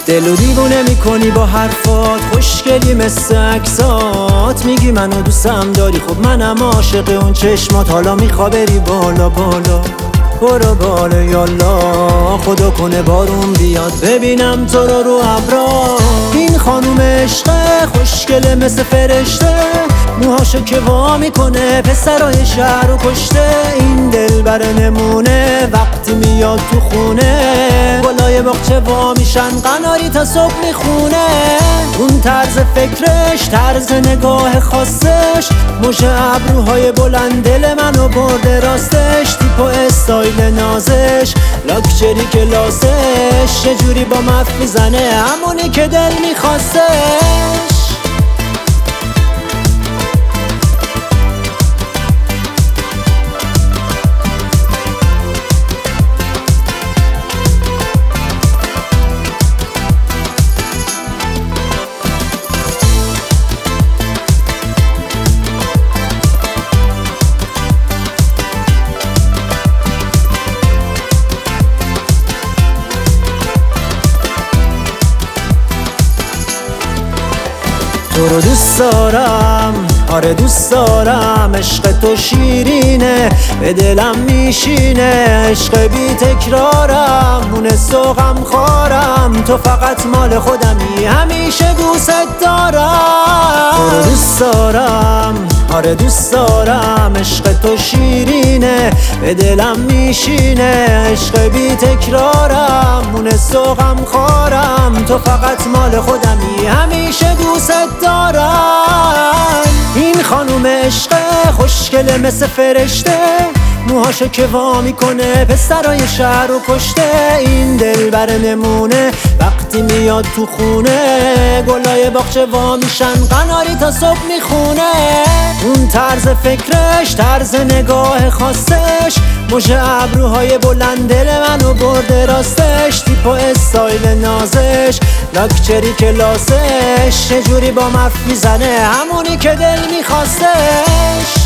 دلو دیوونه میکنی با حرفات، خوشگلی مثل عکسات. میگی منو دوستم داری، خب منم عاشق اون چشمات. حالا میخوا بری بالا بالا، برو بالا یالا، خدا کنه بارون بیاد ببینم تو رو ابرا. این خانوم عشقه، خوشگله مثل فرشته، موهاشو که وا میکنه پسرای شهر رو کشته. این دلبر نمونه وقتی میاد تو خونه، گلای باغچه وا میشن قناری تا صبح میخونه. اون طرز فکرش، طرز نگاه خاصش، موج ابروهای بلند دل منو برده راستش. تیپ و استایل نازش، لاکچری کلاسش، یه جوری با مف میزنه همونی که دل میخواستش. تو رو دوست دارم، آره دوست دارم. عشق تو شیرینه، به دلم میشینه. عشق بی تکرارم، مونس و غمخوارم. تو فقط مال خودمی، همیشه دوست دارم. تو رو دوست دارم، آره دوست دارم. عشق تو شیرینه، به دلم میشینه. عشق بی تکرارم، مونس و غمخوارم. تو فقط مال خودمی، همیشه دوست دارم. این خانوم عشقه، خوشگله مثل فرشته، موهاشو که وا میکنه پسرای شهر رو کشته. این دلبر نمونه وقتی میاد تو خونه، گلای باغچه وا میشن قناری تا صبح میخونه. اون طرز فکرش، طرز نگاه خاصش، موج ابروهای بلند دل منو برده راستش. تیپ و استایل نازش، لاکچری کلاسش، یه جوری با مف میزنه همونی که دل میخواستش.